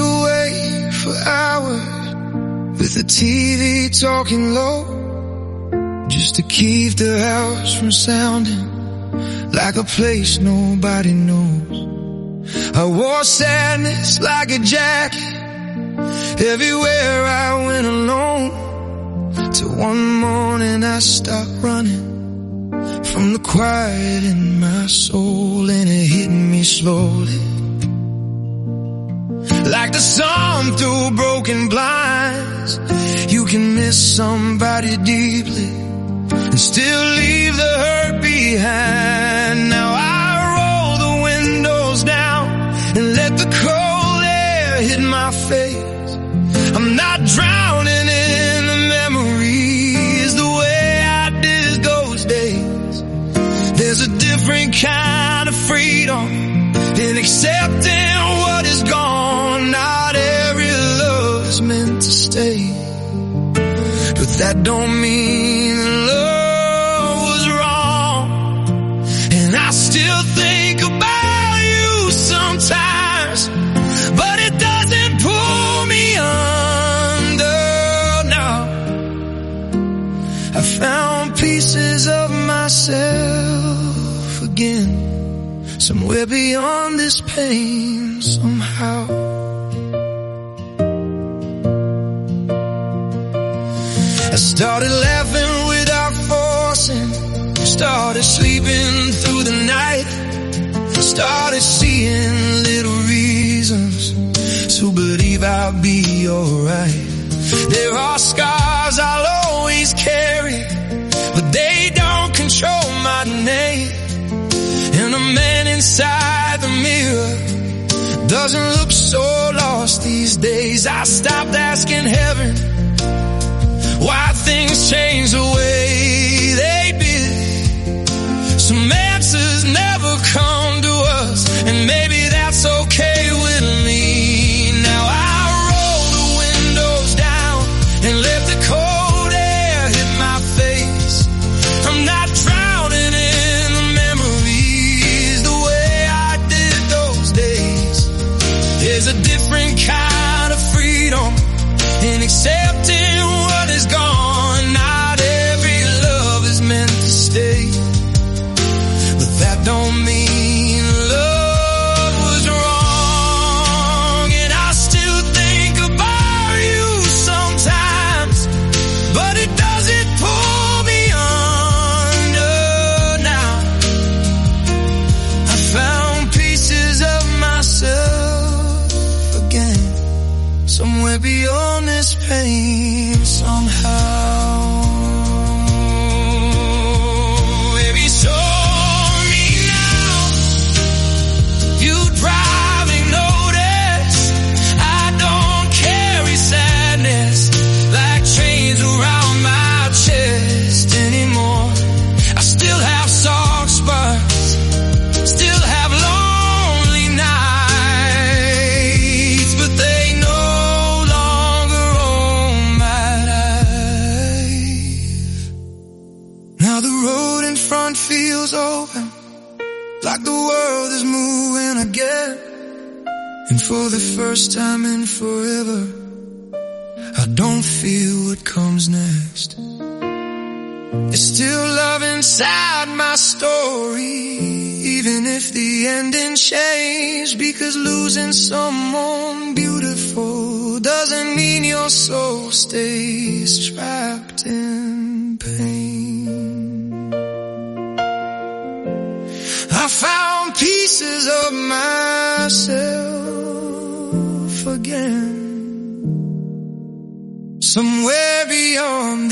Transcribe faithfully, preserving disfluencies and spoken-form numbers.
away for hours with the T V talking low, just to keep the house from sounding like a place nobody knows. I wore sadness like a jacket everywhere I went alone, till one morning I stopped running from the quiet in my soul, and it hit me slowly, like the sun through broken blinds. You can miss somebody deeply and still leave the hurt behind. Now I roll the windows down and let the cold air hit my face. I'm not drowning in the memories the way I did those days. There's a different kind of freedom in accepting what is gone. Not every love is meant to stay, but that don't mean love was wrong. And I still think about you sometimes, but it doesn't pull me under, no. I found pieces of myself again, somewhere beyond this pain somehow. I started laughing without forcing, started sleeping through the night, started seeing little reasons to believe I'll be alright. There are scars I'll always carry, but they don't control my name. And the man inside the mirror doesn't look so lost these days. I stopped asking heaven why things change the way they did. Some answers never come to us, and maybe that's okay with me. Now I roll the windows down and let the cold air hit my face. I'm not drowning in the memories the way I did those days. There's a different kind of freedom in accepting what is gone. Not every love is meant to stay, but that don't mean love was wrong. And I still think about you sometimes, but it doesn't pull me under now. I found pieces of myself again, somewhere beyond this pain somehow. Baby, show me now, you driving notice I don't carry sadness like chains around my chest anymore. I still have soft spots, still have lonely nights, but they no longer own my life. Now the road in front feels open, like the world is moving again. And for the first time in forever, I don't feel what comes next. There's still love inside my story, even if the ending changed, because losing someone beautiful doesn't mean your soul stays trapped in pain. I found pieces of myself again, somewhere beyond